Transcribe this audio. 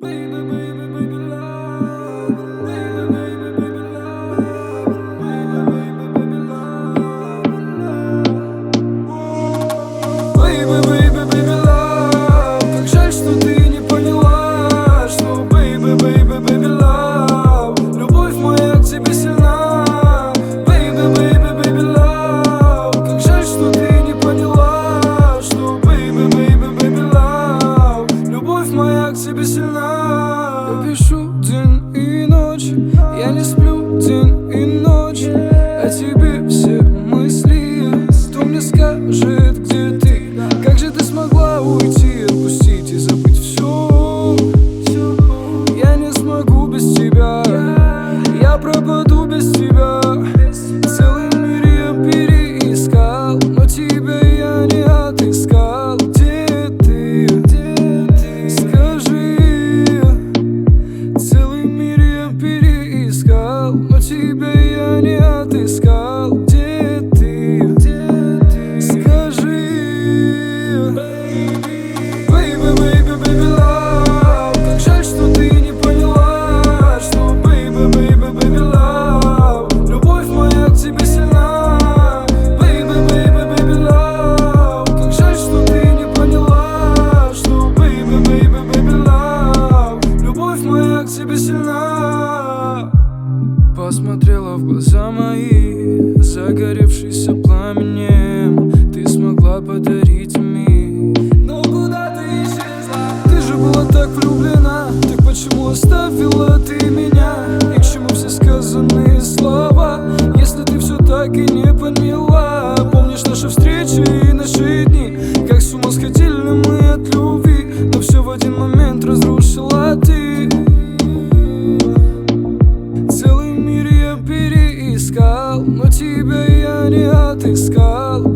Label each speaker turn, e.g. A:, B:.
A: Как жаль, что ты не поняла, что baby, baby, baby love, любовь моя к тебе сильна. Baby, baby, baby love, как жаль, что ты не поняла, что baby, baby, baby love, любовь моя к тебе сильна. Я пишу день и ночь, я не сплю день и ночь, о тебе все мысли. Кто мне скажет, где ты? Как же ты смогла уйти, отпустить и забыть все? Я не смогу без тебя, я пропаду без тебя. Целый мир я переискал, но тебя я не отыскал. Где ты? Скажи. Целый мир я переискал, но тебя я не отыскал. Где ты? Скажи. Baby, baby, baby love, как жаль, что ты не поняла, что baby, baby, baby love, любовь моя к тебе сильна. Baby, baby, baby love, как жаль, что ты не поняла, что baby, baby, baby love, любовь моя к тебе сильна. Посмотрела в глаза мои, загоревшиеся пламенем, ты смогла подарить мир. Но куда ты исчезла? Ты же была так влюблена, так почему оставила ты меня? И к чему все сказанные слова, если ты все так и не поняла? Помнишь наши встречи и наши дни, как с ума сходили мы от любви, но все в один момент разрушила ты. Целый мир я переискал, но тебя я не отыскал.